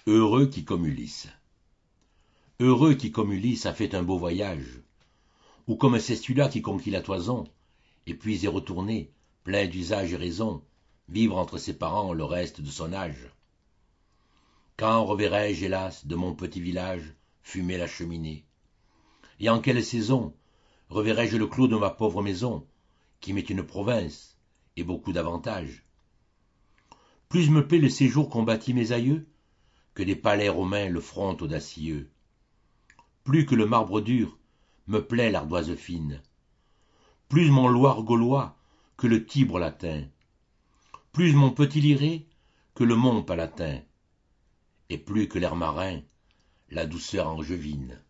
Heureux qui comme Ulysse. Heureux qui comme Ulysse a fait un beau voyage, ou comme c'est celui-là qui conquit la toison, et puis est retourné, plein d'usage et raison, vivre entre ses parents le reste de son âge. Quand reverrai-je, hélas, de mon petit village fumer la cheminée? Et en quelle saison reverrai-je le clos de ma pauvre maison, qui m'est une province et beaucoup d'avantages? Plus me plaît le séjour qu'ont bâti mes aïeux, que des palais romains le front audacieux. Plus que le marbre dur, me plaît l'ardoise fine. Plus mon Loir gaulois que le Tibre latin. Plus mon petit Liré que le Mont palatin. Et plus que l'air marin, la douceur angevine.